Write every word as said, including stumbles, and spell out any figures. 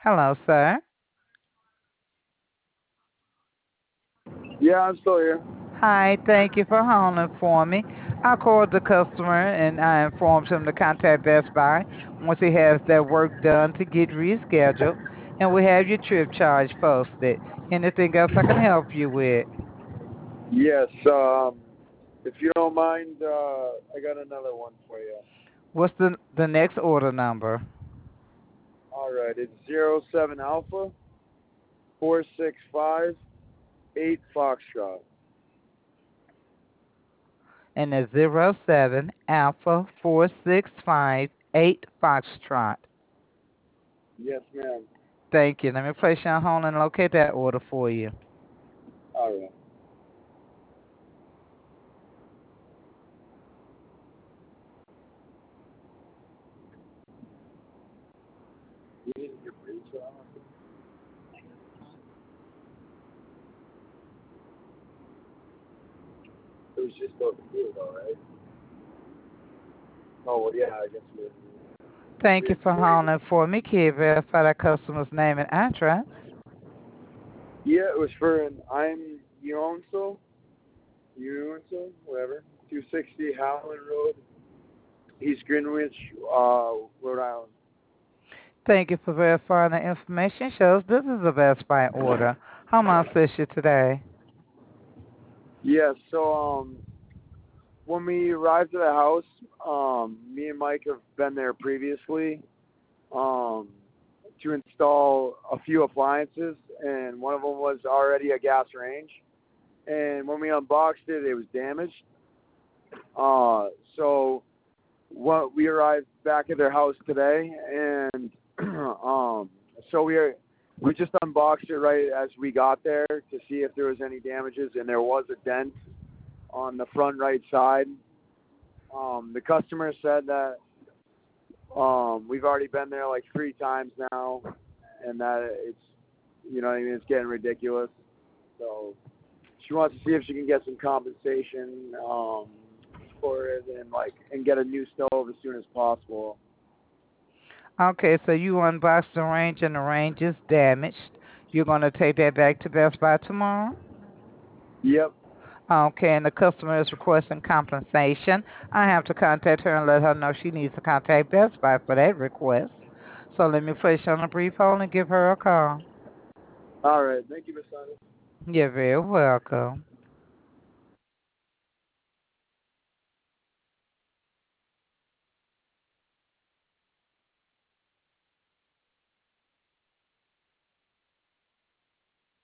Hello, sir. Yeah, I'm still here. Hi, thank you for holding for me. I called the customer and I informed him to contact Best Buy once he has their work done to get rescheduled, and we have your trip charge posted. Anything else I can help you with? Yes, um, if you don't mind, uh, I got another one for you. What's the the next order number? All right, it's zero seven Alpha four six five eight Foxtrot. And it's zero seven Alpha four six five eight Foxtrot. Yes, ma'am. Thank you. Let me place you on hold and locate that order for you. All right. You didn't get free trial? It was just over here, though, right? Oh, well, yeah, I guess we Thank we you for agreed. holding for me. Can you verify that customer's name and address? Yeah, it was for an I'm Yonso, Yonso, whatever, two sixty Howland Road, East Greenwich, uh, Rhode Island. Thank you for verifying the information. Shows this is a Best Buy order. How may I assist you today? Yeah, so um, when we arrived at the house, um, me and Mike have been there previously um, to install a few appliances, and one of them was already a gas range. And when we unboxed it, it was damaged. Uh, so what we arrived back at their house today, and um, so we are we just unboxed it right as we got there to see if there was any damages, and there was a dent on the front right side. Um, the customer said that um, we've already been there like three times now, and that it's, you know what I mean, it's getting ridiculous. So she wants to see if she can get some compensation um, for it, and like and get a new stove as soon as possible. Okay, so you unboxed the range and the range is damaged. You're going to take that back to Best Buy tomorrow? Yep. Okay, and the customer is requesting compensation. I have to contact her and let her know she needs to contact Best Buy for that request. So let me place you on a brief hold and give her a call. All right. Thank you, Miss Sanders. You're very welcome.